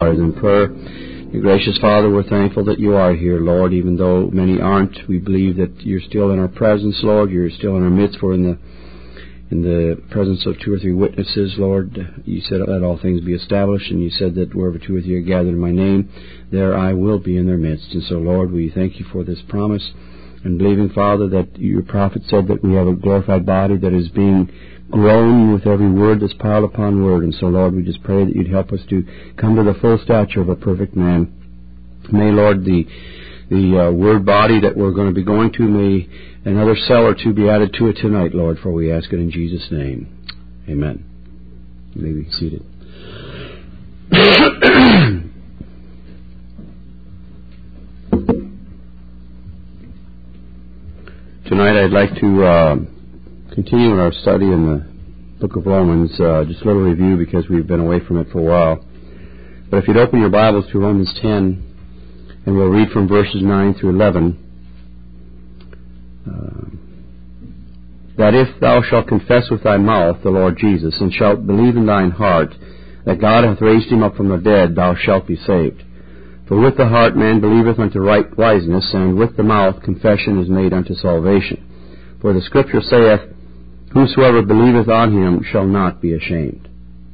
in prayer. Your gracious Father, we're thankful that you are here, Lord, even though many aren't. We believe that you're still in our presence, Lord. You're still in our midst. We're in the presence of 2 or 3 witnesses, Lord. You said, let all things be established, and you said that wherever 2 or 3 are gathered in my name, there I will be in their midst. And so, Lord, we thank you for this promise, and believing, Father, that your prophet said that we have a glorified body that is being grown with every word that's piled upon word. And so, Lord, we just pray that you'd help us to come to the full stature of a perfect man. May, Lord, the word body that we're going to be going to, may another cell or 2 be added to it tonight, Lord, for we ask it in Jesus' name. Amen. You may be seated. Tonight I'd like to continue in our study in the book of Romans. Just a little review because we've been away from it for a while. But if you'd open your Bibles to Romans 10, and we'll read from verses 9 through 11. That if thou shalt confess with thy mouth the Lord Jesus, and shalt believe in thine heart that God hath raised him up from the dead, thou shalt be saved. For with the heart man believeth unto right wiseness, and with the mouth confession is made unto salvation. For the Scripture saith, Whosoever believeth on him shall not be ashamed.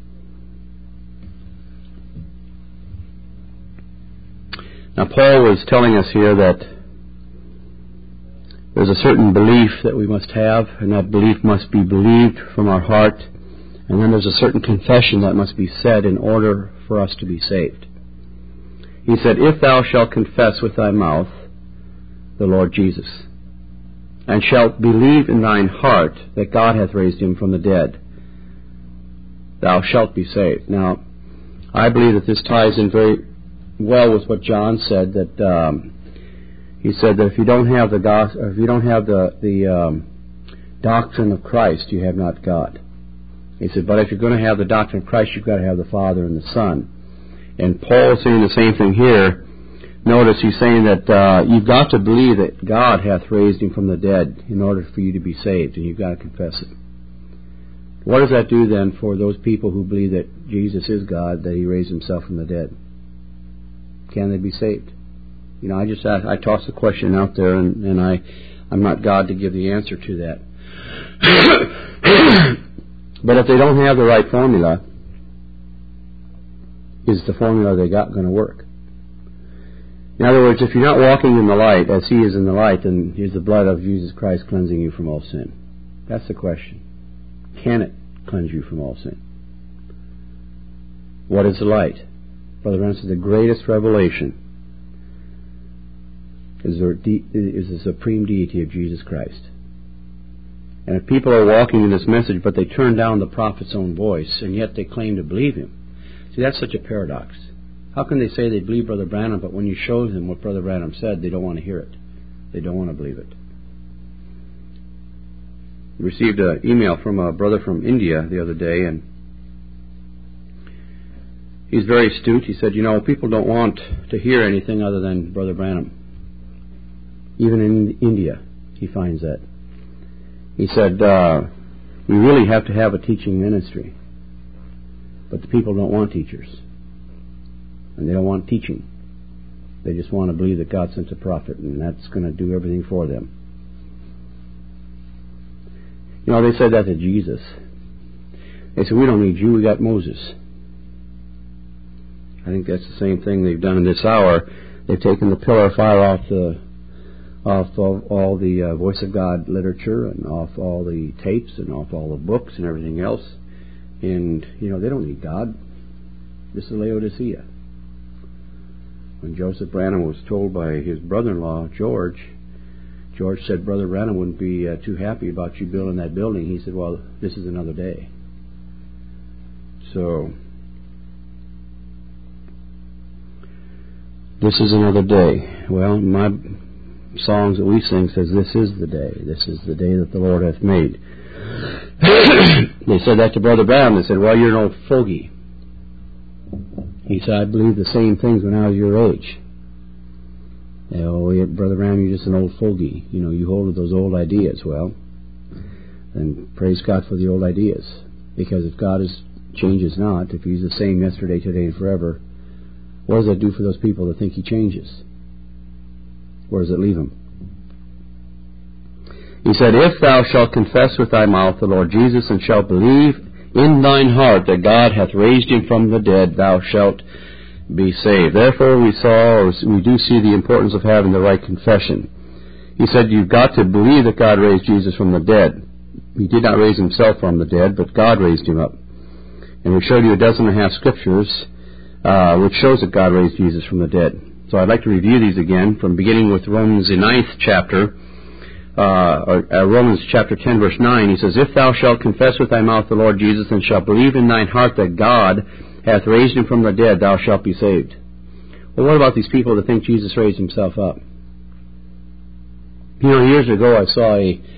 Now, Paul was telling us here that there's a certain belief that we must have, and that belief must be believed from our heart, and then there's a certain confession that must be said in order for us to be saved. He said, If thou shalt confess with thy mouth the Lord Jesus, and shalt believe in thine heart that God hath raised him from the dead, thou shalt be saved. Now, I believe that this ties in very well with what John said, that he said that if you don't have the gospel, if you don't have the doctrine of Christ, you have not God. He said, but if you're going to have the doctrine of Christ, you've got to have the Father and the Son. And Paul is saying the same thing here. Notice he's saying that you've got to believe that God hath raised him from the dead in order for you to be saved, and you've got to confess it. What does that do then for those people who believe that Jesus is God, that he raised himself from the dead? Can they be saved? You know, I toss the question out there, and I'm not God to give the answer to that. But if they don't have the right formula, is the formula they got going to work? In other words, if you're not walking in the light as he is in the light, then is the blood of Jesus Christ cleansing you from all sin? That's the question. Can it cleanse you from all sin? What is the light? Brother Branham says the greatest revelation is the supreme deity of Jesus Christ. And if people are walking in this message, but they turn down the prophet's own voice, and yet they claim to believe him, see, that's such a paradox. How can they say they believe Brother Branham, but when you show them what Brother Branham said, they don't want to hear it? They don't want to believe it. We received an email from a brother from India the other day, and he's very astute. He said, you know, people don't want to hear anything other than Brother Branham. Even in India, he finds that. He said, we really have to have a teaching ministry. But the people don't want teachers. And they don't want teaching. They just want to believe that God sent a prophet, and that's going to do everything for them. You know, they said that to Jesus. They said, we don't need you, we got Moses. I think that's the same thing they've done in this hour. They've taken the pillar of fire off all the Voice of God literature, and off all the tapes, and off all the books and everything else. And, you know, they don't need God. This is Laodicea. When Joseph Branham was told by his brother-in-law, George said Brother Branham wouldn't be too happy about you building that building. He said, well, this is another day. So, this is another day. Well, my songs that we sing says, this is the day. This is the day that the Lord hath made. They said that to Brother Branham. They said, well, you're an old fogey. He said, I believed the same things when I was your age. Oh, Brother Branham, you're just an old fogey. You know, you hold to those old ideas. Well, then praise God for the old ideas. Because if God changes not, if he's the same yesterday, today, and forever, What does that do for those people that think he changes? Where does it leave them? He said, if thou shalt confess with thy mouth the Lord Jesus, and shalt believe in thine heart that God hath raised him from the dead, thou shalt be saved. Therefore we do see the importance of having the right confession. He said you've got to believe that God raised Jesus from the dead. He did not raise himself from the dead, but God raised him up. And we showed you 12 scriptures which shows that God raised Jesus from the dead. So I'd like to review these again, from beginning with Romans, the 9th chapter, Romans chapter 10, verse 9. He says, if thou shalt confess with thy mouth the Lord Jesus, and shalt believe in thine heart that God hath raised him from the dead, thou shalt be saved. Well, what about these people that think Jesus raised himself up? You know, years ago I saw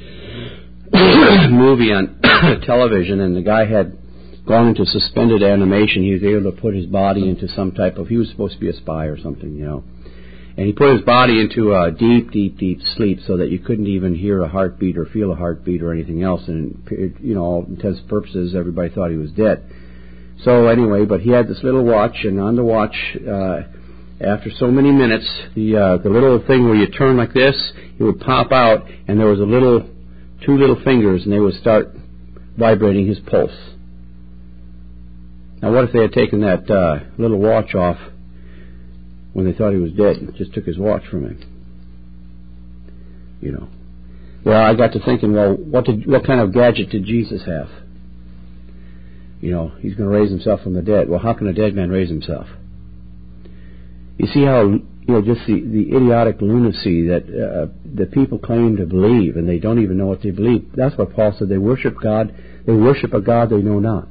a movie on television, and the guy had gone into suspended animation. He was able to put his body into some type of, he was supposed to be a spy or something, you know. And he put his body into a deep, deep, deep sleep so that you couldn't even hear a heartbeat or feel a heartbeat or anything else. And, you know, all intents and purposes, everybody thought he was dead. So anyway, but he had this little watch, and on the watch, after so many minutes, the little thing where you turn like this, it would pop out, and there was two little fingers, and they would start vibrating his pulse. Now, what if they had taken that little watch off when they thought he was dead and just took his watch from him? You know. Well, I got to thinking, well, what kind of gadget did Jesus have? You know, he's going to raise himself from the dead. Well, how can a dead man raise himself? You see how, you know, just the idiotic lunacy that people claim to believe, and they don't even know what they believe. That's what Paul said. They worship God. They worship a God they know not.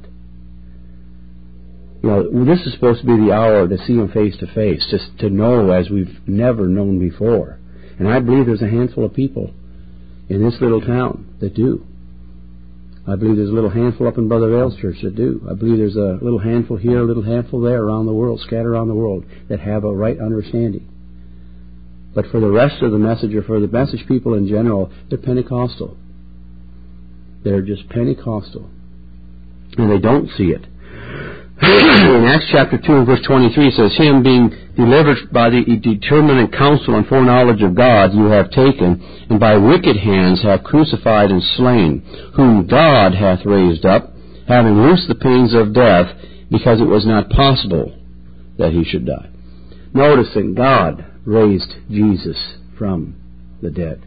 You know, this is supposed to be the hour to see him face to face, just to know as we've never known before. And I believe there's a handful of people in this little town that do. I believe there's a little handful up in Brother Vale's church that do. I believe there's a little handful here, a little handful there around the world, scattered around the world, that have a right understanding. But for the rest of the message, or for the message people in general, they're Pentecostal. They're just Pentecostal. And they don't see it. In Acts chapter 2 and verse 23 it says, him being delivered by the determinate counsel and foreknowledge of God you have taken, and by wicked hands have crucified and slain, whom God hath raised up, having loosed the pains of death, because it was not possible that he should die. Notice that God raised Jesus from the dead.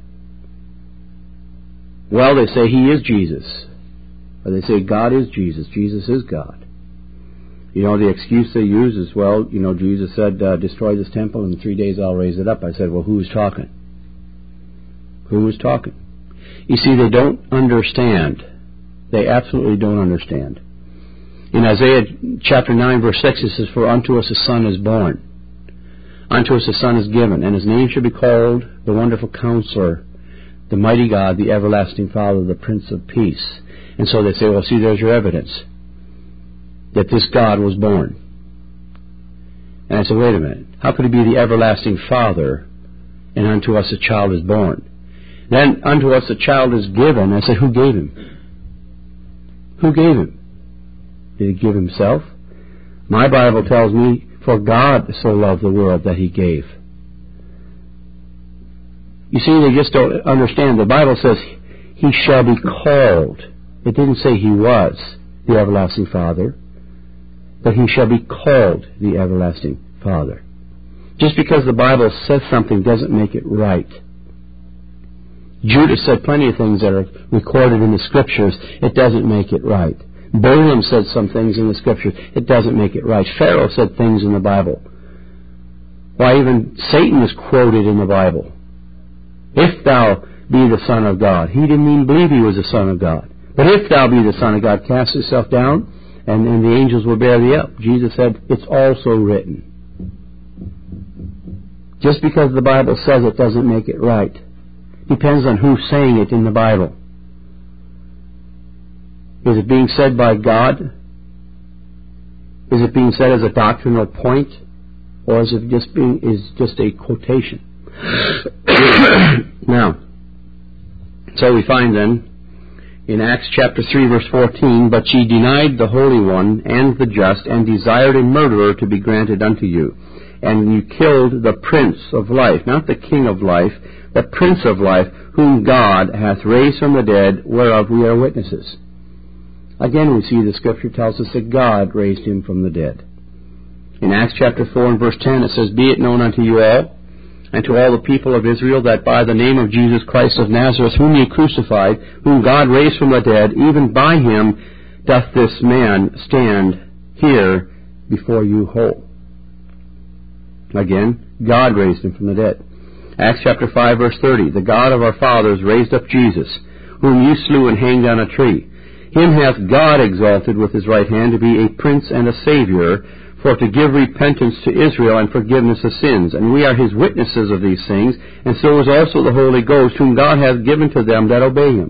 Well, they say he is Jesus. Or they say God is Jesus. Jesus is God. You know, the excuse they use is, well, you know, Jesus said, destroy this temple, and in 3 days I'll raise it up. I said, well, who's talking? Who is talking? You see, they don't understand. They absolutely don't understand. In Isaiah chapter 9, verse 6, it says, for unto us a son is born. Unto us a son is given, and his name shall be called the Wonderful Counselor, the Mighty God, the Everlasting Father, the Prince of Peace. And so they say, well, see, there's your evidence that this God was born. And I said, wait a minute. How could he be the everlasting Father, and unto us a child is born? Then unto us a child is given. I said, who gave him? Who gave him? Did he give himself? My Bible tells me, for God so loved the world that he gave. You see, they just don't understand. The Bible says, he shall be called. It didn't say he was the everlasting Father, but he shall be called the everlasting Father. Just because the Bible says something doesn't make it right. Judas said plenty of things that are recorded in the Scriptures. It doesn't make it right. Balaam said some things in the Scriptures. It doesn't make it right. Pharaoh said things in the Bible. Why, even Satan is quoted in the Bible. If thou be the Son of God. He didn't even believe he was the Son of God. But if thou be the Son of God, cast yourself down, and the angels will bear thee up. Jesus said, it's also written. Just because the Bible says it doesn't make it right. Depends on who's saying it in the Bible. Is it being said by God? Is it being said as a doctrinal point? Or is it just a quotation? Now, so we find then, In Acts chapter 3, verse 14, "But ye denied the Holy One and the just, and desired a murderer to be granted unto you. And you killed the Prince of Life," not the King of Life, "the Prince of Life, whom God hath raised from the dead, whereof we are witnesses." Again, we see the Scripture tells us that God raised him from the dead. In Acts chapter 4 and verse 10, it says, "Be it known unto you all, and to all the people of Israel, that by the name of Jesus Christ of Nazareth, whom ye crucified, whom God raised from the dead, even by him doth this man stand here before you whole." Again, God raised him from the dead. Acts chapter 5, verse 30, "The God of our fathers raised up Jesus, whom you slew and hanged on a tree. Him hath God exalted with his right hand to be a Prince and a Savior, for to give repentance to Israel and forgiveness of sins. And we are his witnesses of these things, and so is also the Holy Ghost, whom God hath given to them that obey him."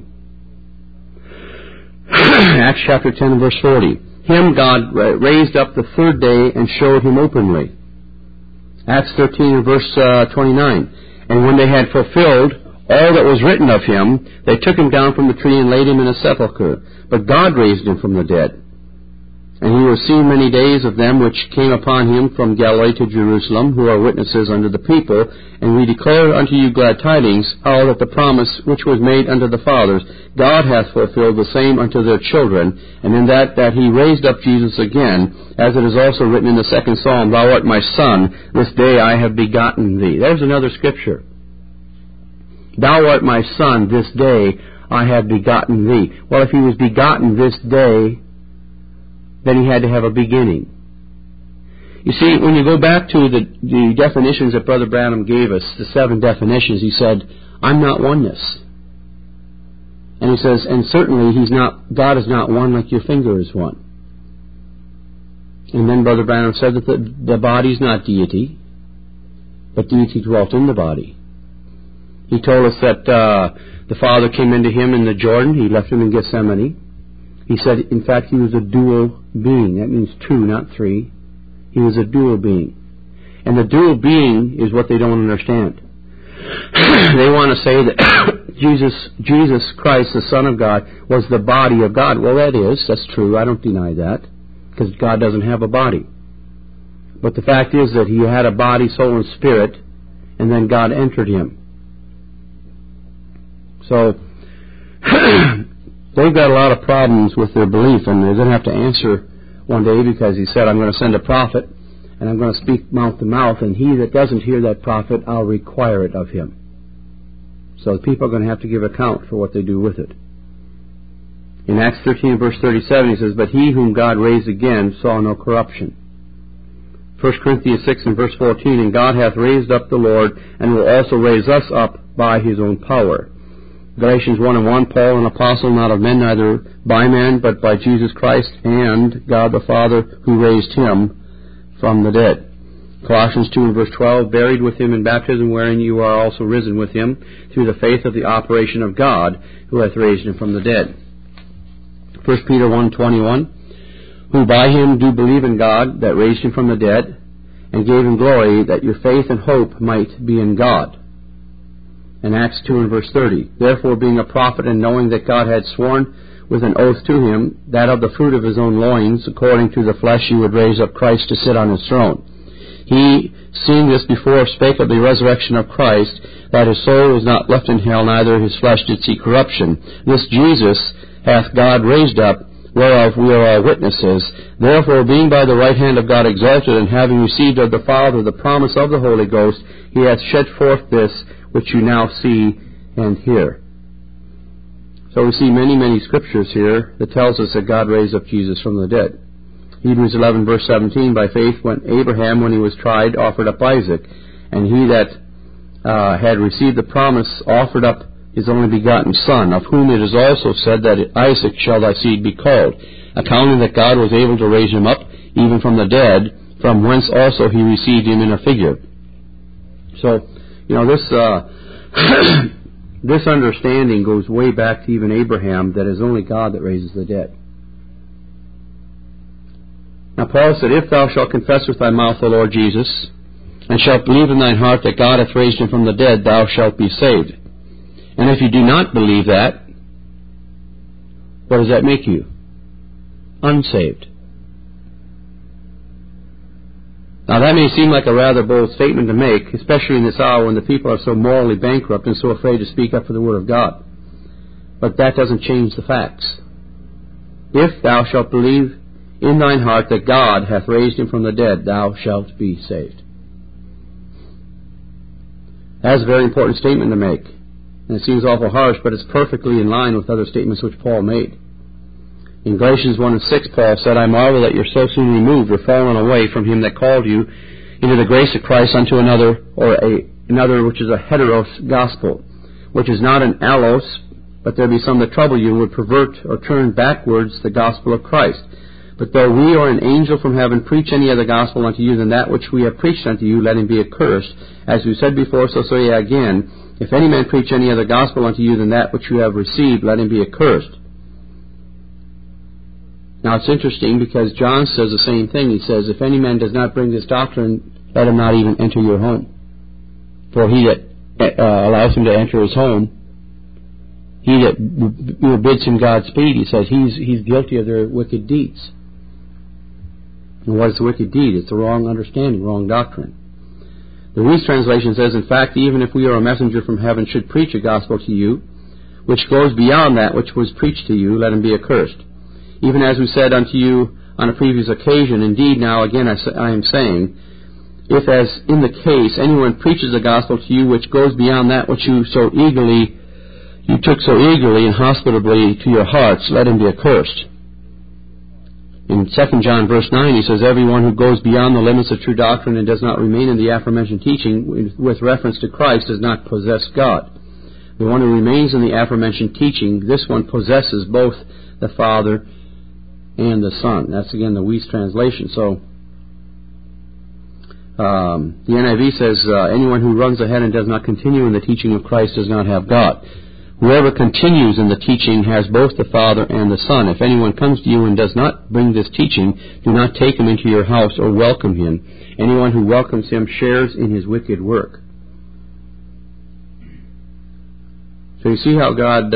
Acts chapter 10 and verse 40, "Him God raised up the third day and showed him openly." Acts 13 and verse 29, "And when they had fulfilled all that was written of him, they took him down from the tree and laid him in a sepulchre. But God raised him from the dead. And he was seen many days of them which came upon him from Galilee to Jerusalem, who are witnesses unto the people. And we declare unto you glad tidings, how that the promise which was made unto the fathers, God hath fulfilled the same unto their children, and in that he raised up Jesus again, as it is also written in the second Psalm, Thou art my Son, this day I have begotten thee." There's another scripture. "Thou art my Son, this day I have begotten thee." Well, if he was begotten this day, then he had to have a beginning. You see, when you go back to the definitions that Brother Branham gave us, the 7 definitions, he said, "I'm not oneness." And he says, and certainly God is not one like your finger is one. And then Brother Branham said that the body is not deity, but deity dwelt in the body. He told us that the Father came into him in the Jordan. He left him in Gethsemane. He said, in fact, he was a dual being. That means 2, not 3. He was a dual being. And the dual being is what they don't understand. They want to say that Jesus Christ, the Son of God, was the body of God. Well, that's true. I don't deny that, because God doesn't have a body. But the fact is that he had a body, soul, and spirit, and then God entered him. So they've got a lot of problems with their belief, and they're going to have to answer one day, because he said, "I'm going to send a prophet, and I'm going to speak mouth to mouth, and he that doesn't hear that prophet, I'll require it of him." So the people are going to have to give account for what they do with it. In Acts 13, verse 37, he says, "But he whom God raised again saw no corruption." 1 Corinthians 6 and verse 14, "And God hath raised up the Lord, and will also raise us up by his own power." Galatians 1 and 1, "Paul, an apostle, not of men, neither by man, but by Jesus Christ and God the Father, who raised him from the dead." Colossians 2 and verse 12, "Buried with him in baptism, wherein you are also risen with him, through the faith of the operation of God, who hath raised him from the dead." 1 Peter 1:21, "Who by him do believe in God, that raised him from the dead, and gave him glory, that your faith and hope might be in God." In Acts 2 and verse 30, "Therefore being a prophet, and knowing that God had sworn with an oath to him, that of the fruit of his own loins, according to the flesh, he would raise up Christ to sit on his throne. He, seeing this before, spake of the resurrection of Christ, that his soul was not left in hell, neither his flesh did see corruption. This Jesus hath God raised up, whereof we are all witnesses. Therefore, being by the right hand of God exalted, and having received of the Father the promise of the Holy Ghost, he hath shed forth this which you now see and hear." So we see many, many scriptures here that tells us that God raised up Jesus from the dead. Hebrews 11 verse 17, "By faith when Abraham, when he was tried, offered up Isaac, and he that had received the promise offered up his only begotten Son, of whom it is also said that Isaac shall thy seed be called, accounting that God was able to raise him up even from the dead, from whence also he received him in a figure." So, this understanding goes way back to even Abraham, that it is only God that raises the dead. Now Paul said, "If thou shalt confess with thy mouth the Lord Jesus, and shalt believe in thine heart that God hath raised him from the dead, thou shalt be saved. And if you do not believe that, What does that make you? Unsaved. Now that may seem like a rather bold statement to make, especially in this hour when the people are so morally bankrupt and so afraid to speak up for the Word of God. But that doesn't change the facts. If thou shalt believe in thine heart that God hath raised him from the dead, thou shalt be saved. That's a very important statement to make. And it seems awful harsh, but it's perfectly in line with other statements which Paul made. In Galatians 1:6, Paul said, I marvel that you're so soon removed or fallen away from him that called you into the grace of Christ unto another, or another which is a heteros gospel, which is not an allos, but there be some that trouble you and would pervert or turn backwards the gospel of Christ. But though we or an angel from heaven preach any other gospel unto you than that which we have preached unto you, let him be accursed. As we said before, so say I again, if any man preach any other gospel unto you than that which you have received, let him be accursed. Now it's interesting because John says the same thing. He says, if any man does not bring this doctrine, let him not even enter your home. For he that allows him to enter his home, he that bids him Godspeed, he says, he's guilty of their wicked deeds. And what is the wicked deed? It's the wrong understanding, wrong doctrine. The Reese translation says, in fact, even if we are a messenger from heaven should preach a gospel to you, which goes beyond that which was preached to you, let him be accursed. Even as we said unto you on a previous occasion, indeed now again I am saying, if as in the case anyone preaches a gospel to you which goes beyond that which you took so eagerly and hospitably to your hearts, let him be accursed. In 2 John verse 9 he says, everyone who goes beyond the limits of true doctrine and does not remain in the aforementioned teaching with reference to Christ does not possess God. The one who remains in the aforementioned teaching, this one possesses both the Father and the Son. That's again the Weiss translation. So the NIV says, anyone who runs ahead and does not continue in the teaching of Christ does not have God. Whoever continues in the teaching has both the Father and the Son. If anyone comes to you and does not bring this teaching, do not take him into your house or welcome him. Anyone who welcomes him shares in his wicked work. So you see how God,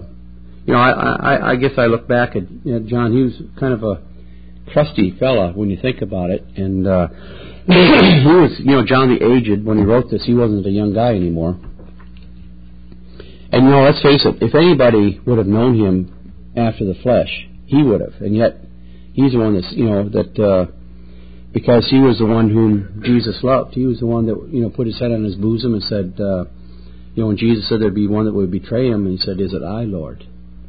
I guess I look back at John. He was kind of a crusty fella when you think about it. And he was, John the Aged, when he wrote this, he wasn't a young guy anymore. And let's face it, if anybody would have known him after the flesh, he would have. And yet, he's the one that's, because he was the one whom Jesus loved. He was the one that, put his head on his bosom and said, when Jesus said there'd be one that would betray him, and he said, is it I, Lord?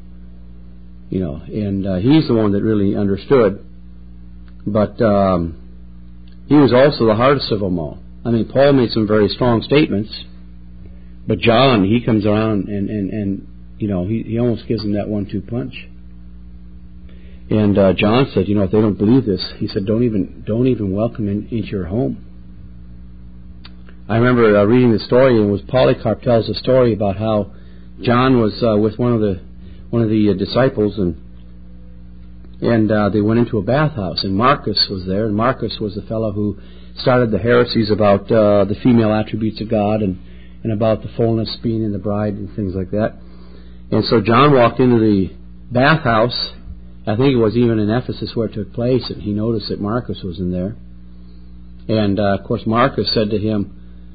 And he's the one that really understood. But he was also the hardest of them all. I mean, Paul made some very strong statements. But John, he comes around and he almost gives him that 1-2 punch. And John said, if they don't believe this, he said, don't even welcome him into your home. I remember reading the story, and it was Polycarp tells a story about how John was with one of the disciples, and they went into a bathhouse, and Marcus was there, and Marcus was the fellow who started the heresies about the female attributes of God and about the fullness being in the bride and things like that. And so John walked into the bathhouse. I think it was even in Ephesus where it took place, and he noticed that Marcus was in there. And, of course, Marcus said to him,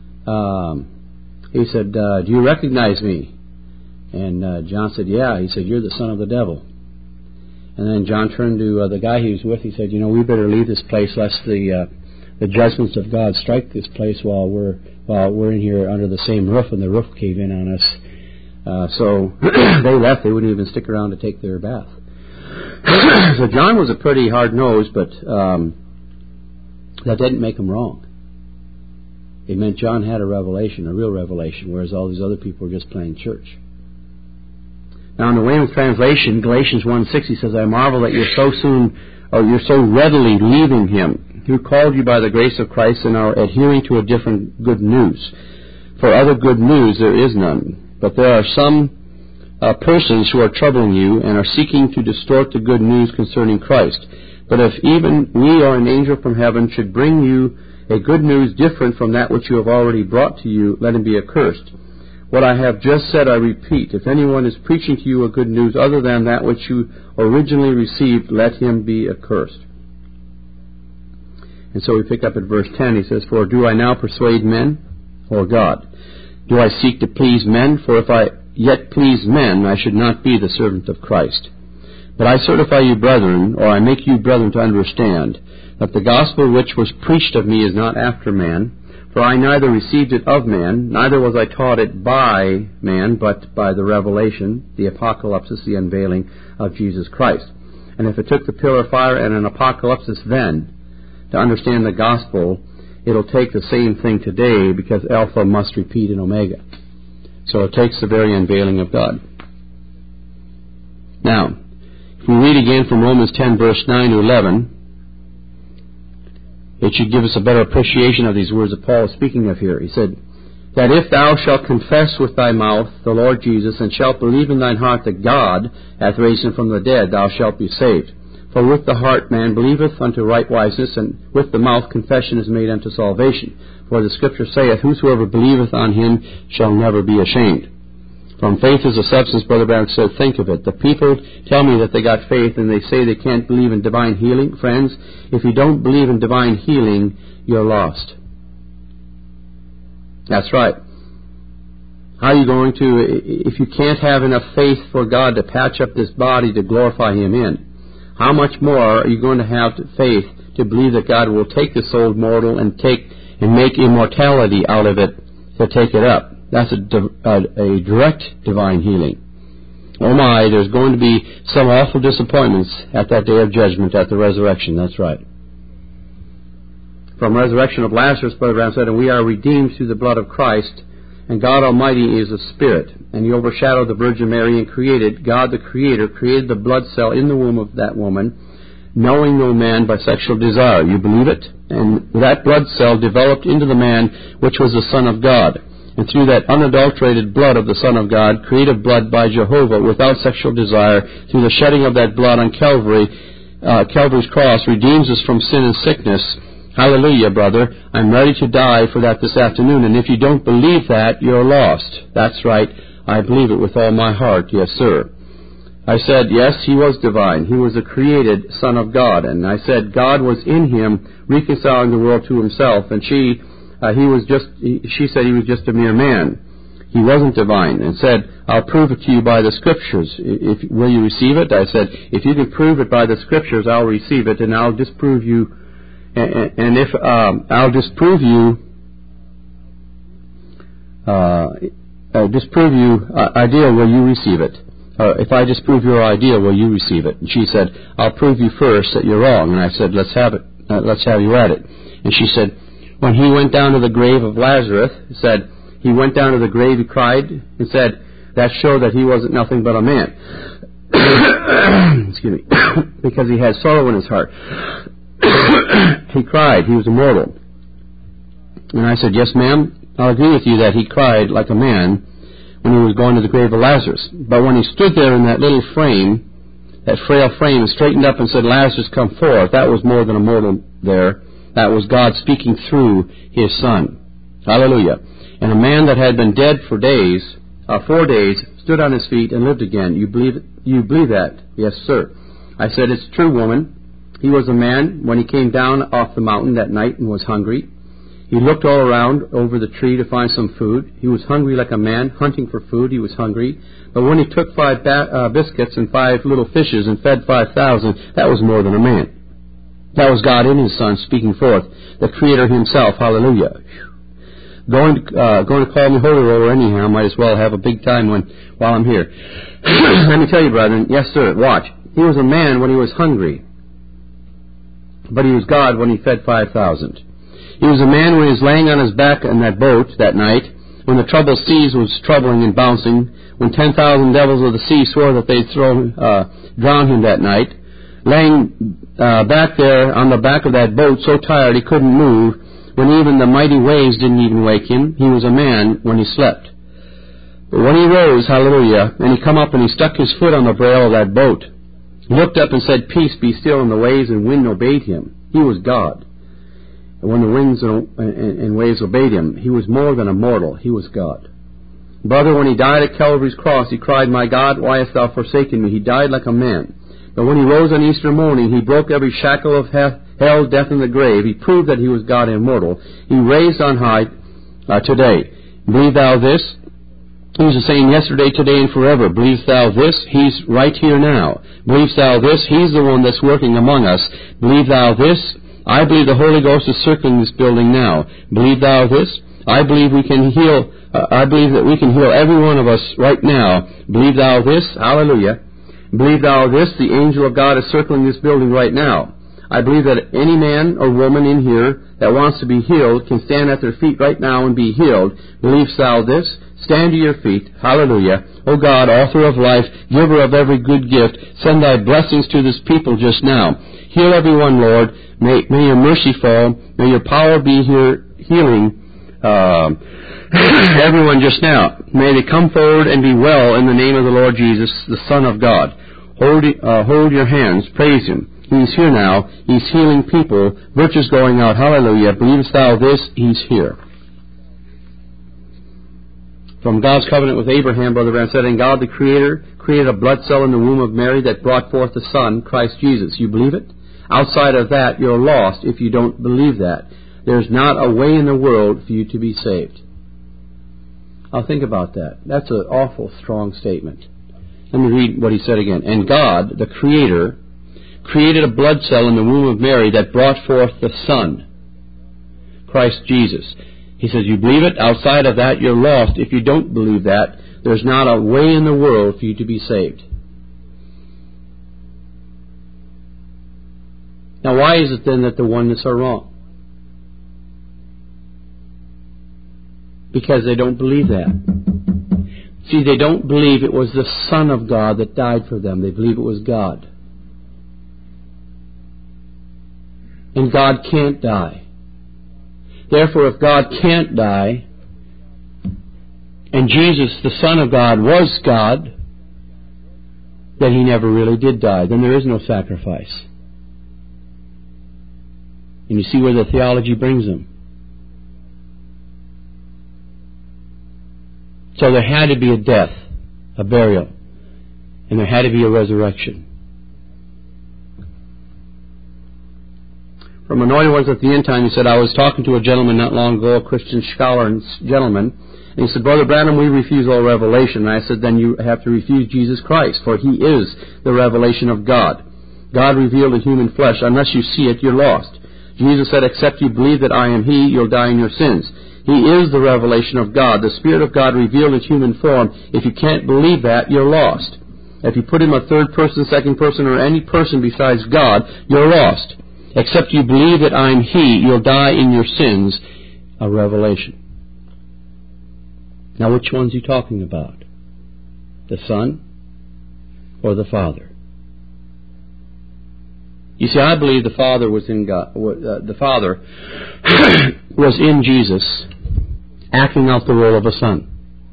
he said, do you recognize me? And John said, yeah. He said, you're the son of the devil. And then John turned to the guy he was with. He said, we better leave this place lest the judgments of God strike this place while we're in here under the same roof, and the roof cave in on us. So they left. They wouldn't even stick around to take their bath. So John was a pretty hard nose, but that didn't make him wrong. It meant John had a revelation, a real revelation, whereas all these other people were just playing church. Now in the Weymouth translation, Galatians 1:6, he says, I marvel that you're so readily leaving him, who called you by the grace of Christ and are adhering to a different good news. For other good news there is none. But there are some persons who are troubling you and are seeking to distort the good news concerning Christ. But if even we or an angel from heaven should bring you a good news different from that which you have already brought to you, let him be accursed. What I have just said I repeat. If anyone is preaching to you a good news other than that which you originally received, let him be accursed. And so we pick up at verse 10. He says, For do I now persuade men or God? Do I seek to please men? For if I yet please men, I should not be the servant of Christ. But I certify you, brethren, or I make you, brethren, to understand, that the gospel which was preached of me is not after man. For I neither received it of man, neither was I taught it by man, but by the revelation, the apocalypse, the unveiling of Jesus Christ. And if it took the pillar of fire and an apocalypse then to understand the gospel, it'll take the same thing today, because Alpha must repeat in Omega. So it takes the very unveiling of God. Now, if we read again from Romans 10, verse 9 to 11, it should give us a better appreciation of these words that Paul is speaking of here. He said, That if thou shalt confess with thy mouth the Lord Jesus, and shalt believe in thine heart that God hath raised him from the dead, thou shalt be saved. For with the heart man believeth unto right wisness, and with the mouth confession is made unto salvation. For the Scripture saith, Whosoever believeth on him shall never be ashamed. From faith is a substance, Brother Brown said, think of it. The people tell me that they got faith and they say they can't believe in divine healing. Friends, if you don't believe in divine healing, you're lost. That's right. How are you going to, if you can't have enough faith for God to patch up this body to glorify Him in, how much more are you going to have faith to believe that God will take this old mortal and make immortality out of it to take it up? That's a direct divine healing. Oh my, there's going to be some awful disappointments at that day of judgment, at the resurrection. That's right. From resurrection of Lazarus, Brother Brown said, And we are redeemed through the blood of Christ, and God Almighty is a spirit, and He overshadowed the Virgin Mary and created, God the Creator created the blood cell in the womb of that woman, knowing no man by sexual desire. You believe it? And that blood cell developed into the man, which was the Son of God. And through that unadulterated blood of the Son of God, creative blood by Jehovah, without sexual desire, through the shedding of that blood on Calvary's cross, redeems us from sin and sickness. Hallelujah, brother. I'm ready to die for that this afternoon. And if you don't believe that, you're lost. That's right. I believe it with all my heart. Yes, sir. I said, yes, He was divine. He was a created Son of God. And I said God was in Him, reconciling the world to Himself. And she said He was just a mere man. He wasn't divine, and said, I'll prove it to you by the Scriptures. Will you receive it? I said, if you can prove it by the Scriptures, I'll receive it, and I'll disprove you. And if I'll disprove you idea, will you receive it? If I disprove your idea, will you receive it? And she said, I'll prove you first that you're wrong. And I said, let's have it. Let's have you at it. And she said, when he went down to the grave of Lazarus, he went down to the grave, he cried, and said, that showed that he wasn't nothing but a man. Excuse me. Because he had sorrow in his heart. He cried. He was immortal. And I said, yes, ma'am, I'll agree with you that he cried like a man when he was going to the grave of Lazarus. But when he stood there in that little frame, that frail frame, and straightened up and said, Lazarus, come forth, that was more than a mortal there. That was God speaking through His Son. Hallelujah. And a man that had been dead for 4 days, stood on his feet and lived again. You believe that? Yes, sir. I said, it's true, woman. He was a man when he came down off the mountain that night and was hungry. He looked all around over the tree to find some food. He was hungry like a man, hunting for food. He was hungry. But when he took 5 biscuits and 5 little fishes and fed 5,000, that was more than a man. That was God in His Son speaking forth, the Creator Himself. Hallelujah. Going to call me holy roller anyhow. Might as well have a big time while I'm here. Let me tell you, brethren. Yes, sir. Watch. He was a man when he was hungry, but He was God when He fed 5,000. He was a man when He was laying on His back in that boat that night, when the troubled seas was troubling and bouncing, when 10,000 devils of the sea swore that they'd drown Him that night. Laying back there on the back of that boat, so tired he couldn't move, when even the mighty waves didn't even wake him. He was a man when he slept. But when he rose, hallelujah, and he come up and he stuck his foot on the brail of that boat, he looked up and said, Peace, be still, and the waves and wind obeyed Him. He was God. And when the winds and waves obeyed Him, He was more than a mortal. He was God. Brother, when he died at Calvary's cross, he cried, "My God, why hast thou forsaken me?" He died like a man. But when he rose on Easter morning, he broke every shackle of hell, death, and the grave. He proved that he was God immortal. He raised on high today. Believe thou this? He's the same yesterday, today, and forever. Believest thou this? He's right here now. Believest thou this? He's the one that's working among us. Believe thou this? I believe the Holy Ghost is circling this building now. Believe thou this? I believe we can heal. I believe that we can heal every one of us right now. Believe thou this? Hallelujah. Believe thou this? The angel of God is circling this building right now. I believe that any man or woman in here that wants to be healed can stand at their feet right now and be healed. Believest thou this? Stand to your feet. Hallelujah. O God, author of life, giver of every good gift, send thy blessings to this people just now. Heal everyone, Lord. May your mercy fall. May your power be here healing everyone just now. May they come forward and be well in the name of the Lord Jesus, the Son of God. Hold your hands. Praise Him. He's here now. He's healing people. Virtue's going out. Hallelujah. Believest thou this? He's here. From God's covenant with Abraham, Brother Branham said, "And God the Creator created a blood cell in the womb of Mary that brought forth the Son, Christ Jesus." You believe it? Outside of that, you're lost if you don't believe that. There's not a way in the world for you to be saved. Now think about that. That's an awful strong statement. Let me read what he said again. "And God, the Creator, created a blood cell in the womb of Mary that brought forth the Son, Christ Jesus." He says, you believe it? Outside of that, you're lost. If you don't believe that, there's not a way in the world for you to be saved. Now, why is it then that the oneness are wrong? Because they don't believe that. See, they don't believe it was the Son of God that died for them. They believe it was God. And God can't die. Therefore, if God can't die, and Jesus, the Son of God, was God, then He never really did die. Then there is no sacrifice. And you see where the theology brings them. So there had to be a death, a burial, and there had to be a resurrection. From Anointed Ones at the End Time, he said, "I was talking to a gentleman not long ago, a Christian scholar and gentleman, and he said, 'Brother Branham, we refuse all revelation.' And I said, 'Then you have to refuse Jesus Christ, for He is the revelation of God. God revealed in human flesh. Unless you see it, you're lost. Jesus said, 'Except you believe that I am He, you'll die in your sins.' He is the revelation of God, the Spirit of God revealed in human form. If you can't believe that, you're lost. If you put Him a third person, second person, or any person besides God, you're lost. Except you believe that I'm He, you'll die in your sins." A revelation. Now, which one's he talking about? The Son or the Father? You see, I believe the Father was in God. The Father was in Jesus, acting out the role of a Son.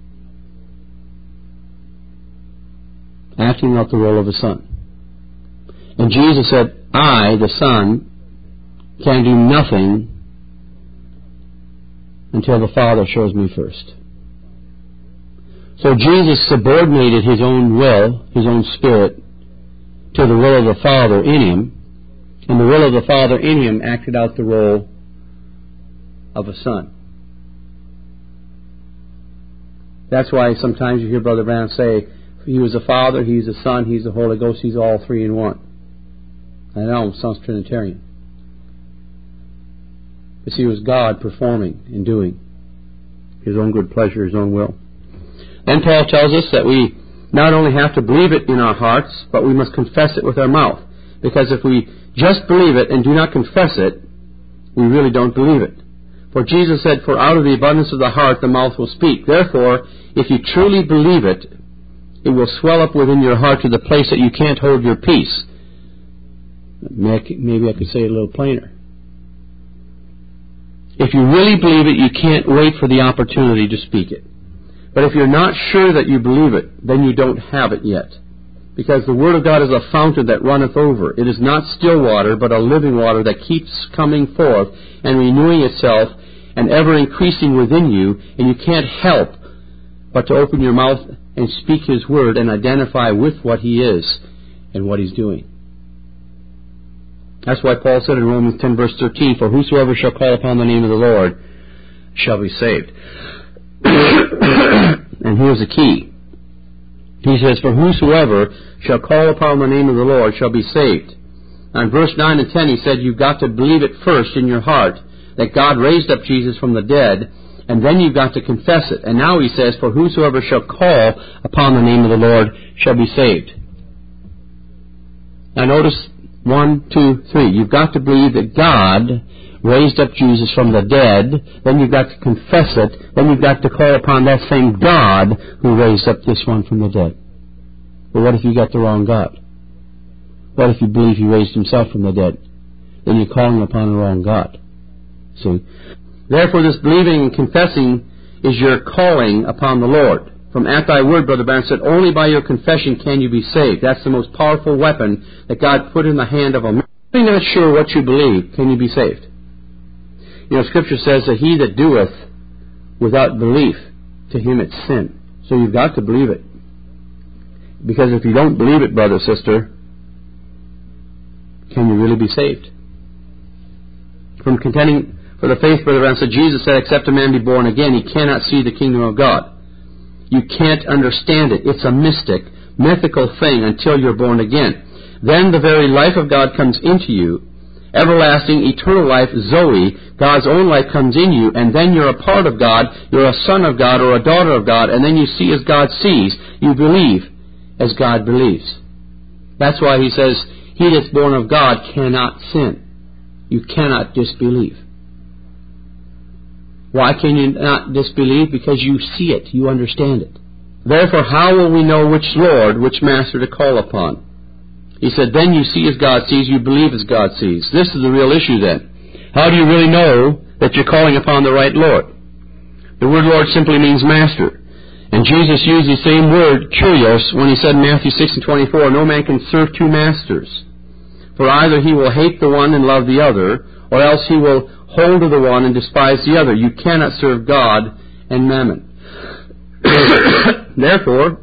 Acting out the role of a Son. And Jesus said, "I, the Son, can do nothing until the Father shows me first." So Jesus subordinated His own will, His own Spirit, to the will of the Father in Him, and the will of the Father in Him acted out the role of a Son. That's why sometimes you hear Brother Branham say, He was a Father, He's a Son, He's the Holy Ghost, He's all three in one. I know, it sounds Trinitarian. But see, it was God performing and doing His own good pleasure, His own will. Then Paul tells us that we not only have to believe it in our hearts, but we must confess it with our mouth. Because if we just believe it and do not confess it, we really don't believe it. For Jesus said, "For out of the abundance of the heart the mouth will speak." Therefore, if you truly believe it, it will swell up within your heart to the place that you can't hold your peace. Maybe I could say it a little plainer. If you really believe it, you can't wait for the opportunity to speak it. But if you're not sure that you believe it, then you don't have it yet. Because the Word of God is a fountain that runneth over. It is not still water, but a living water that keeps coming forth and renewing itself and ever increasing within you, and you can't help but to open your mouth and speak His Word and identify with what He is and what He's doing. That's why Paul said in Romans 10 verse 13, "For whosoever shall call upon the name of the Lord shall be saved." And here's the key. He says, "For whosoever shall call upon the name of the Lord shall be saved." Now in verse 9 and 10 he said you've got to believe it first in your heart that God raised up Jesus from the dead, and then you've got to confess it. And now he says, "For whosoever shall call upon the name of the Lord shall be saved." Now notice 1, 2, 3. You've got to believe that God raised up Jesus from the dead. Then you've got to confess it. Then you've got to call upon that same God who raised up this one from the dead. But what if you got the wrong God? What if you believe He raised Himself from the dead? Then you're calling upon the wrong God. See? Therefore, this believing and confessing is your calling upon the Lord. From "At Thy Word," Brother Branham said, only by your confession can you be saved. That's the most powerful weapon that God put in the hand of a man. If you're not sure what you believe, can you be saved? You know, Scripture says that he that doeth without belief, to him it's sin. So you've got to believe it. Because if you don't believe it, brother, sister, can you really be saved? From contending for the faith, Brother Branham said, Jesus said, "Except a man be born again, he cannot see the kingdom of God." You can't understand it. It's a mythical thing until you're born again. Then the very life of God comes into you. Everlasting, eternal life, Zoe, God's own life comes in you, and then you're a part of God, you're a son of God or a daughter of God, and then you see as God sees. You believe as God believes. That's why he says, "He that's born of God cannot sin." You cannot disbelieve. Why can you not disbelieve? Because you see it, you understand it. Therefore, how will we know which Lord, which Master to call upon? He said, then you see as God sees, you believe as God sees. This is the real issue then. How do you really know that you're calling upon the right Lord? The word Lord simply means Master. And Jesus used the same word, Kyrios, when he said in Matthew 6 and 24, "No man can serve two masters. For either he will hate the one and love the other, or else he will hold to the one and despise the other. You cannot serve God and mammon." Therefore,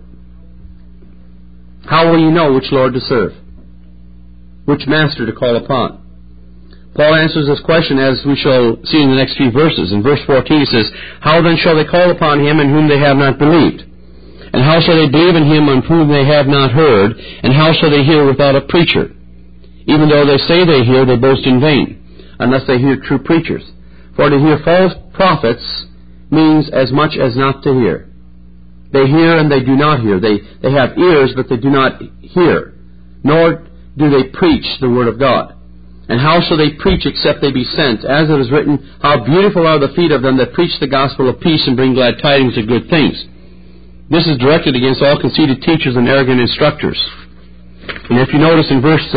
how will you know which Lord to serve? Which Master to call upon? Paul answers this question as we shall see in the next few verses. In verse 14 he says, "How then shall they call upon him in whom they have not believed? And how shall they believe in him on whom they have not heard? And how shall they hear without a preacher? Even though they say they hear, they boast in vain, unless they hear true preachers. For to hear false prophets means as much as not to hear. They hear and they do not hear. They have ears, but they do not hear. Nor do they preach the word of God. And how shall they preach except they be sent? As it is written, how beautiful are the feet of them that preach the gospel of peace and bring glad tidings of good things." This is directed against all conceited teachers and arrogant instructors. And if you notice in verse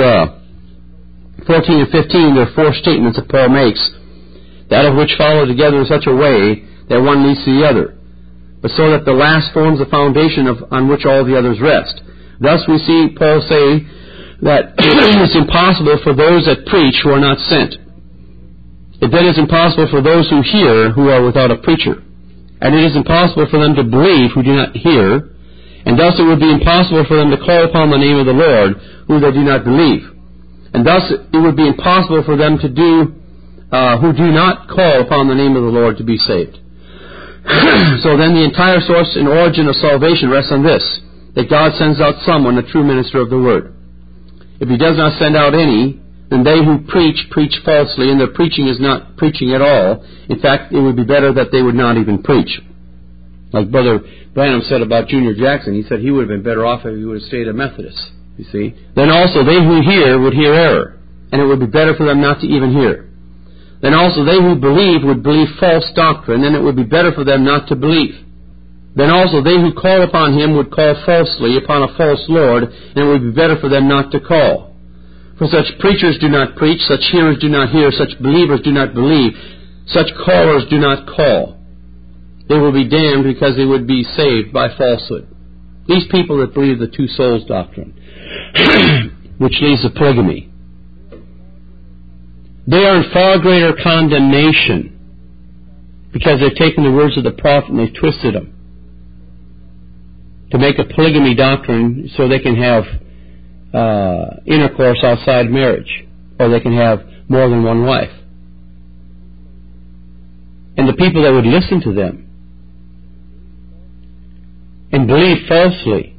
14 and 15, there are four statements that Paul makes, that of which follow together in such a way that one leads to the other, but so that the last forms the foundation on which all the others rest. Thus we see Paul say that it's impossible for those that preach who are not sent. It then is impossible for those who hear who are without a preacher. And it is impossible for them to believe who do not hear, and thus it would be impossible for them to call upon the name of the Lord who they do not believe. And thus it would be impossible for them to do who do not call upon the name of the Lord to be saved. So then the entire source and origin of salvation rests on this, that God sends out someone, a true minister of the Word. If He does not send out any, then they who preach falsely, and their preaching is not preaching at all. In fact, it would be better that they would not even preach. Like Brother Branham said about Junior Jackson, he said he would have been better off if he would have stayed a Methodist, you see. Then also they who hear would hear error, and it would be better for them not to even hear. Then also they who believe would believe false doctrine, and it would be better for them not to believe. Then also they who call upon Him would call falsely upon a false Lord, and it would be better for them not to call. For such preachers do not preach, such hearers do not hear, such believers do not believe, such callers do not call. They will be damned because they would be saved by falsehood. These people that believe the two souls doctrine, which leads to polygamy, they are in far greater condemnation because they've taken the words of the prophet and they've twisted them. to make a polygamy doctrine so they can have intercourse outside marriage, or they can have more than one wife. And the people that would listen to them and believe falsely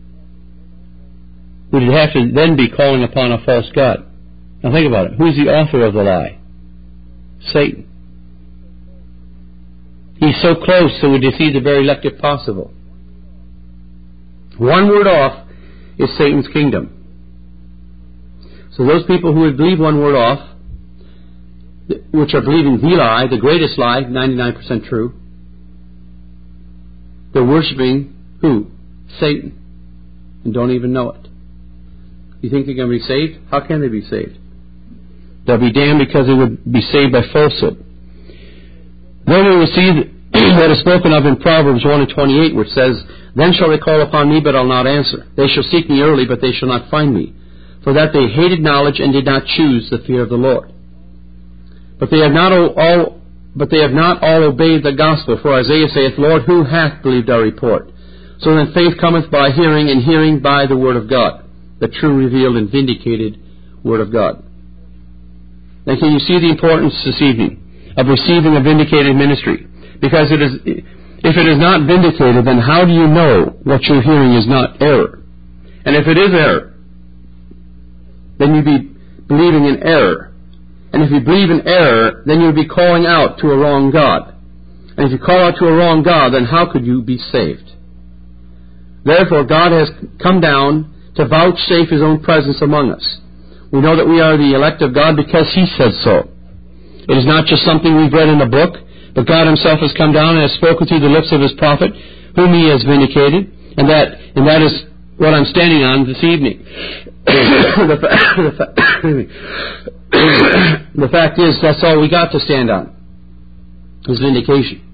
would have to then be calling upon a false god. Now think about it. Who's the author of the lie? Satan. He's so close to deceive the very elect if possible. One word off is Satan's kingdom. So those people who would believe one word off, which are believing the lie, the greatest lie, 99% true, they're worshiping who? Satan. And don't even know it. You think they're going to be saved? How can they be saved? They'll be damned because they would be saved by falsehood. Then we will see that is spoken of in Proverbs 1:28, which says, "Then shall they call upon me, but I'll not answer. They shall seek me early, but they shall not find me. For that they hated knowledge and did not choose the fear of the Lord. But they have not all obeyed the gospel. For Isaiah saith, Lord, who hath believed our report? So then faith cometh by hearing, and hearing by the word of God, the true, revealed, and vindicated word of God." Now can you see the importance this evening of receiving a vindicated ministry? Because if it is not vindicated, then how do you know what you're hearing is not error? And if it is error, then you'd be believing in error. And if you believe in error, then you'd be calling out to a wrong God. And if you call out to a wrong God, then how could you be saved? Therefore, God has come down to vouchsafe His own presence among us. We know that we are the elect of God because He said so. It is not just something we've read in a book, but God Himself has come down and has spoken through the lips of His prophet, whom He has vindicated, and that is what I'm standing on this evening. The fact is, that's all we got to stand on, is vindication.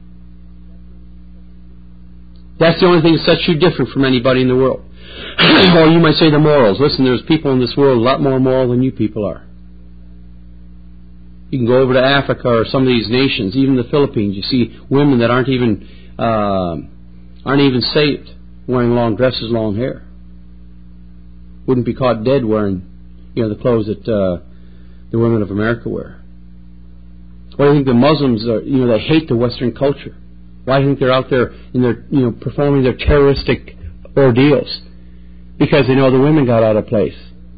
That's the only thing that sets you different from anybody in the world. Or you might say the morals. Listen, there's people in this world a lot more moral than you people are. You can go over to Africa or some of these nations, even the Philippines. You see women that aren't even saved, wearing long dresses, long hair. Wouldn't be caught dead wearing, the clothes that the women of America wear. Why do you think the Muslims are? They hate the Western culture. Why do you think they're out there and they're performing their terroristic ordeals? Because they know the women got out of place.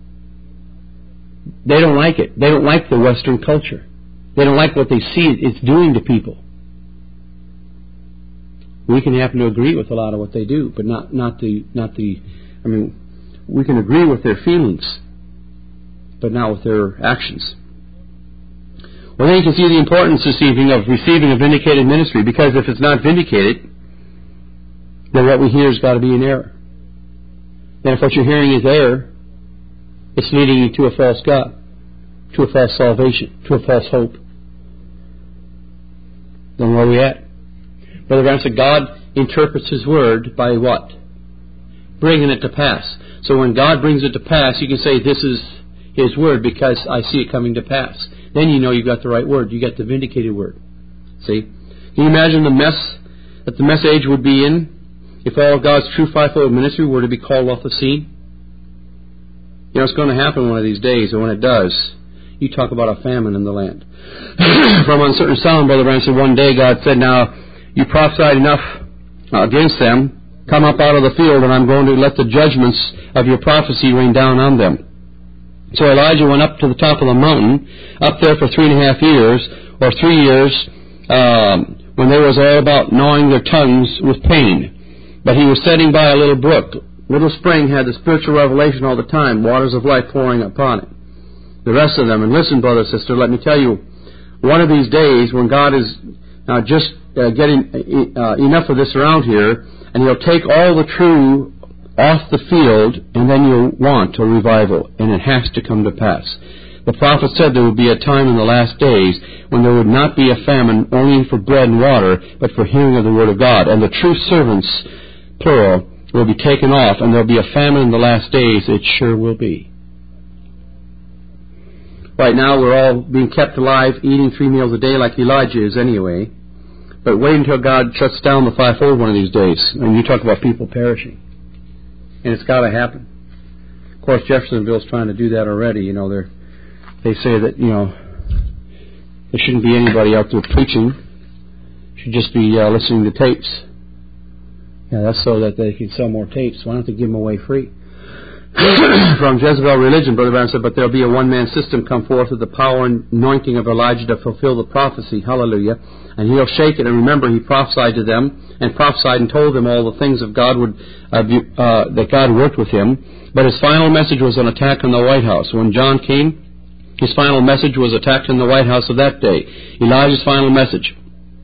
They don't like it. They don't like the Western culture. They don't like what they see it's doing to people. We can happen to agree with a lot of what they do, but not the. I mean, we can agree with their feelings, but not with their actions. Well, then you can see the importance this evening of receiving a vindicated ministry, because if it's not vindicated, then what we hear has got to be in error. Then if what you're hearing is error, it's leading you to a false God, to a false salvation, to a false hope. Then where are we at? Brother Branham said God interprets His Word by what? Bringing it to pass. So when God brings it to pass, you can say this is His Word because I see it coming to pass. Then you know you've got the right Word. You got the vindicated Word. See? Can you imagine the mess that the mess age would be in if all of God's true fivefold ministry were to be called off the scene? It's going to happen one of these days, and when it does, you talk about a famine in the land. From Uncertain Sound, Brother Branham said one day God said, now, you prophesied enough against them. Come up out of the field, and I'm going to let the judgments of your prophecy rain down on them. So Elijah went up to the top of the mountain, up there for 3.5 years, or 3 years, when they was all about gnawing their tongues with pain. But he was sitting by a little brook. Little spring had the spiritual revelation all the time, waters of life pouring upon it. The rest of them, and listen, brother, sister, let me tell you, one of these days when God is just getting enough of this around here, and He'll take all the true off the field, and then you'll want a revival, and it has to come to pass. The prophet said there would be a time in the last days when there would not be a famine only for bread and water, but for hearing of the Word of God. And the true servants, plural, will be taken off, and there'll be a famine in the last days. It sure will be. Right now we're all being kept alive, eating 3 meals a day like Elijah is anyway. But wait until God shuts down the fivefold one of these days, and you talk about people perishing. and it's got to happen. Of course, Jeffersonville's trying to do that already. You know, they say that, you know, there shouldn't be anybody out there preaching. Should just be listening to tapes. Yeah, that's so that they can sell more tapes. Why don't they give them away free? From Jezebel religion, Brother Branham said, but there'll be a one-man system come forth with the power and anointing of Elijah to fulfill the prophecy. Hallelujah. And he'll shake it. And remember, he prophesied to them and prophesied and told them all the things of God that God worked with him. But his final message was an attack on the White House. When John came, his final message was attacked in the White House of that day. Elijah's final message.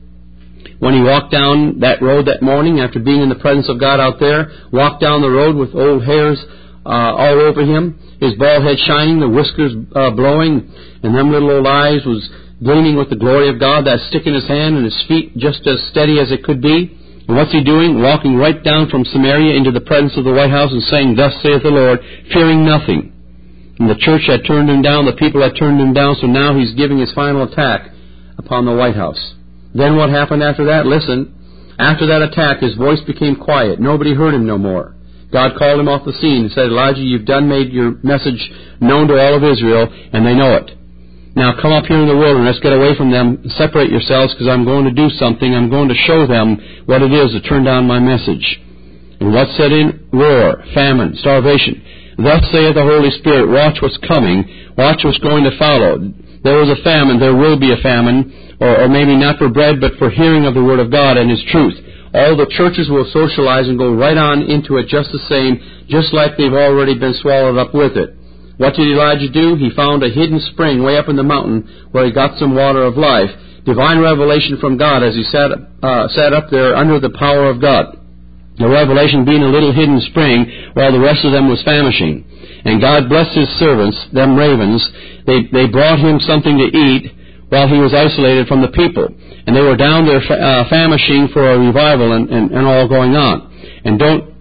When he walked down that road that morning, after being in the presence of God out there, walked down the road with old hairs all over him, his bald head shining, the whiskers blowing, and them little old eyes was gleaming with the glory of God, that stick in his hand, and his feet just as steady as it could be. And what's he doing? Walking right down from Samaria into the presence of the White House and saying, "Thus saith the Lord," fearing nothing. And the church had turned him down, the people had turned him down, so now he's giving his final attack upon the White House. Then what happened after that? Listen, after that attack, his voice became quiet. Nobody heard him no more. God called him off the scene and said, "Elijah, you've done made your message known to all of Israel, and they know it. Now come up here in the wilderness, get away from them, separate yourselves, because I'm going to do something. I'm going to show them what it is to turn down my message." And what set in? War, famine, starvation. Thus saith the Holy Spirit, watch what's coming, watch what's going to follow. There was a famine, there will be a famine, or maybe not for bread, but for hearing of the Word of God and His truth. All the churches will socialize and go right on into it just the same, just like they've already been swallowed up with it. What did Elijah do? He found a hidden spring way up in the mountain where he got some water of life. Divine revelation from God as he sat up there under the power of God. The revelation being a little hidden spring while the rest of them was famishing. And God blessed His servants, them ravens. They brought him something to eat while he was isolated from the people. And they were down there famishing for a revival and all going on. And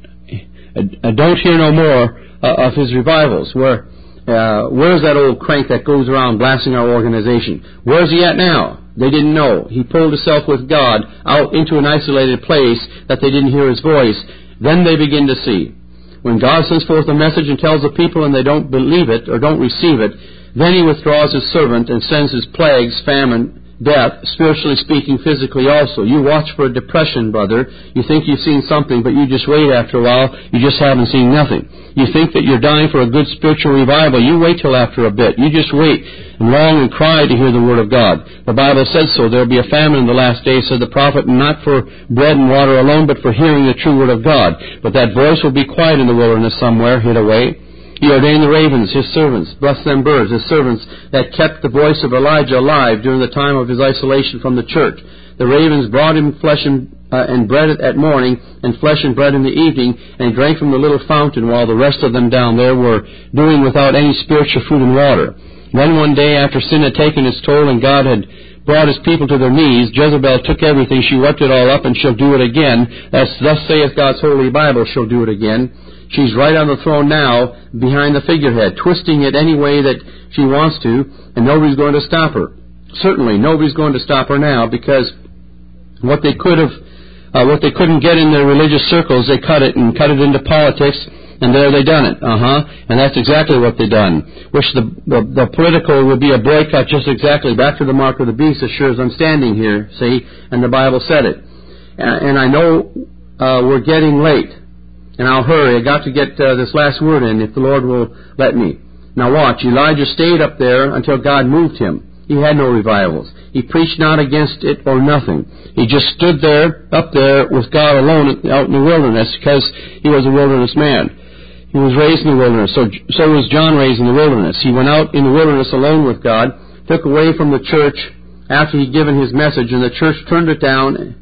don't hear no more of his revivals. Where's that old crank that goes around blasting our organization? Where's he at now? They didn't know. He pulled himself with God out into an isolated place that they didn't hear his voice. Then they begin to see. When God sends forth a message and tells the people and they don't believe it or don't receive it, then He withdraws His servant and sends His plagues, famine, death, spiritually speaking, physically also. You watch for a depression, brother. You think you've seen something, but you just wait after a while. You just haven't seen nothing. You think that you're dying for a good spiritual revival. You wait till after a bit. You just wait and long and cry to hear the Word of God. The Bible says so. There will be a famine in the last days, said the prophet, not for bread and water alone, but for hearing the true Word of God. But that voice will be quiet in the wilderness somewhere, hid away. He ordained the ravens, His servants, blessed them birds, His servants that kept the voice of Elijah alive during the time of his isolation from the church. The ravens brought him flesh and bread at morning, and flesh and bread in the evening, and he drank from the little fountain, while the rest of them down there were doing without any spiritual food and water. Then one day, after sin had taken its toll and God had brought His people to their knees, Jezebel took everything, she wiped it all up, and she'll do it again. Thus saith God's Holy Bible, she'll do it again. She's right on the throne now, behind the figurehead, twisting it any way that she wants to, and nobody's going to stop her. Certainly, nobody's going to stop her now, because what they couldn't get in their religious circles, they cut it into politics, and there they done it. And that's exactly what they done. Which the political would be a boycott, just exactly back to the mark of the beast, as sure as I'm standing here. See, and the Bible said it. And I know we're getting late. And I'll hurry. I got to get this last word in, if the Lord will let me. Now watch. Elijah stayed up there until God moved him. He had no revivals. He preached not against it or nothing. He just stood there, up there, with God alone out in the wilderness, because he was a wilderness man. He was raised in the wilderness. So was John raised in the wilderness. He went out in the wilderness alone with God, took away from the church after he'd given his message, and the church turned it down.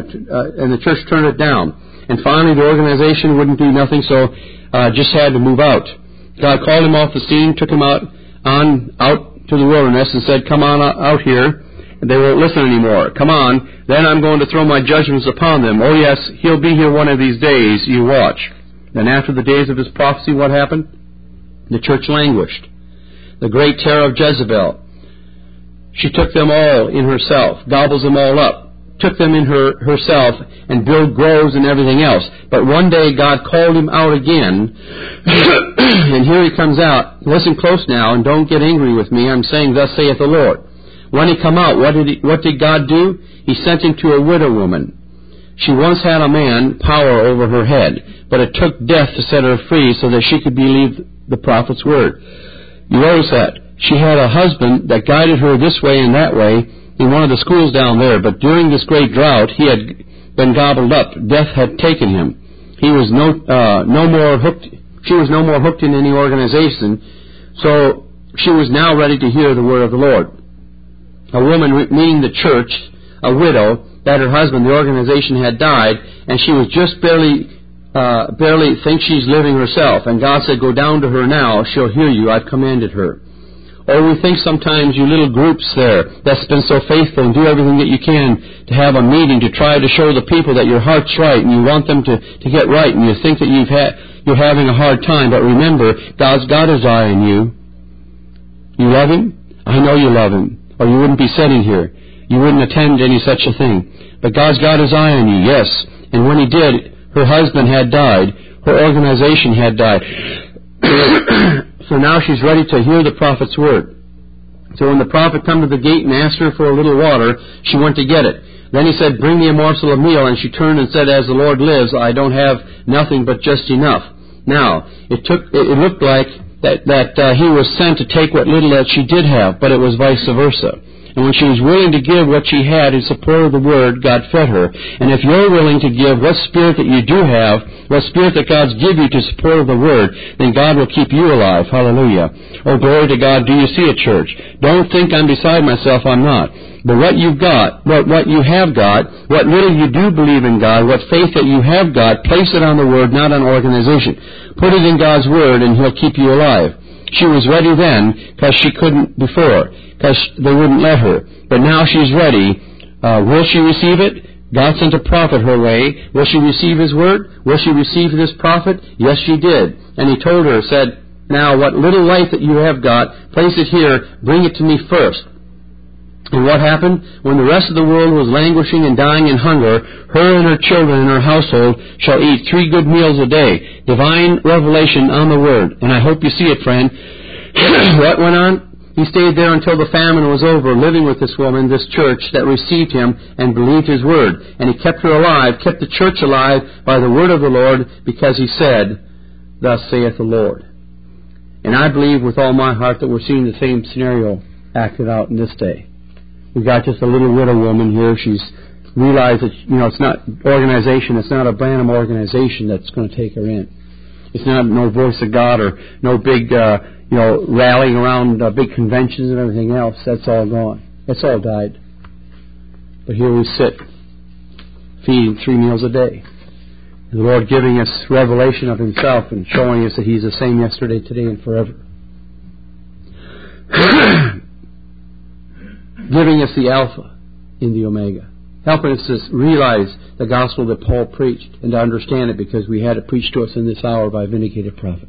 And finally, the organization wouldn't do nothing, so just had to move out. God called him off the scene, took him out to the wilderness, and said, "Come on out here." And they won't listen anymore. "Come on, then I'm going to throw my judgments upon them. Oh yes, he'll be here one of these days. You watch." Then after the days of his prophecy, what happened? The church languished. The great terror of Jezebel. She took them all in herself, gobbles them all up. took them in herself and built groves and everything else. But one day God called him out again, and here he comes out. Listen close now, and don't get angry with me. I'm saying, thus saith the Lord. When he come out, what did God do? He sent him to a widow woman. She once had a man power over her head, but it took death to set her free so that she could believe the prophet's word. You notice that. She had a husband that guided her this way and that way in one of the schools down there, but during this great drought, he had been gobbled up. Death had taken him. He was no more hooked. She was no more hooked in any organization, so she was now ready to hear the word of the Lord. A woman, meaning the church, a widow, that her husband, the organization, had died, and she was just barely think she's living herself. And God said, go down to her now, she'll hear you, I've commanded her. Or we think sometimes you little groups there that's been so faithful and do everything that you can to have a meeting to try to show the people that your heart's right and you want them to get right, and you think that you're having a hard time. But remember, God's got His eye on you. You love Him? I know you love Him, or you wouldn't be sitting here. You wouldn't attend any such a thing. But God's got His eye on you, yes. And when He did, her husband had died. Her organization had died. So now she's ready to hear the prophet's word. So when the prophet come to the gate and asked her for a little water, she went to get it. Then he said, bring me a morsel of meal. And she turned and said, as the Lord lives, I don't have nothing but just enough. Now, it looked like that he was sent to take what little that she did have, but it was vice versa. And when she was willing to give what she had in support of the Word, God fed her. And if you're willing to give what spirit that you do have, what spirit that God's give you to support of the Word, then God will keep you alive. Hallelujah. Oh, glory to God. Do you see it, church? Don't think I'm beside myself. I'm not. But what you've got, what you have got, what little you do believe in God, what faith that you have got, place it on the Word, not on organization. Put it in God's Word, and He'll keep you alive. She was ready then because she couldn't before, because they wouldn't let her. But now she's ready. Will she receive it? God sent a prophet her way. Will she receive His word? Will she receive this prophet? Yes, she did. And he told her, said, now what little life that you have got, place it here, bring it to me first. And what happened? When the rest of the world was languishing and dying in hunger, her and her children and her household shall eat 3 good meals a day. Divine revelation on the Word. And I hope you see it, friend. What went on? He stayed there until the famine was over, living with this woman, this church that received him and believed his word. And he kept her alive, kept the church alive by the word of the Lord, because he said, thus saith the Lord. And I believe with all my heart that we're seeing the same scenario acted out in this day. We've got just a little widow woman here. She's realized that, it's not organization, it's not a Branham organization that's going to take her in. It's not no Voice of God or no big, rallying around big conventions and everything else. That's all gone. It's all died. But here we sit, feeding 3 meals a day. And the Lord giving us revelation of Himself and showing us that He's the same yesterday, today, and forever. Giving us the Alpha in the Omega. Helping us to realize the gospel that Paul preached and to understand it, because we had it preached to us in this hour by a vindicated prophet.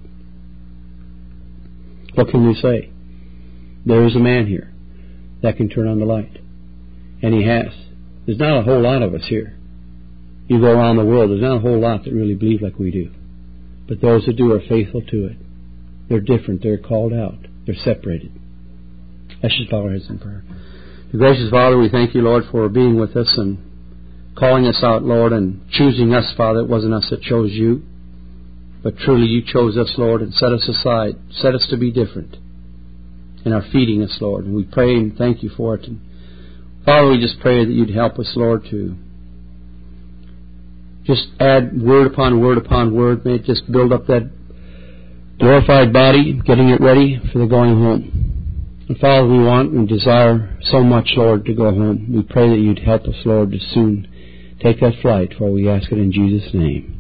What can we say? There is a man here that can turn on the light. And he has. There's not a whole lot of us here. You go around the world, there's not a whole lot that really believe like we do. But those that do are faithful to it. They're different. They're called out. They're separated. Let's just bow our heads in prayer. Gracious Father, we thank You, Lord, for being with us and calling us out, Lord, and choosing us, Father. It wasn't us that chose You, but truly You chose us, Lord, and set us aside, set us to be different, and are feeding us, Lord. And we pray and thank You for it. And Father, we just pray that You'd help us, Lord, to just add word upon word upon word. May it just build up that glorified body, getting it ready for the going home. And Father, we want and desire so much, Lord, to go home. We pray that You'd help us, Lord, to soon take that flight, for we ask it in Jesus' name.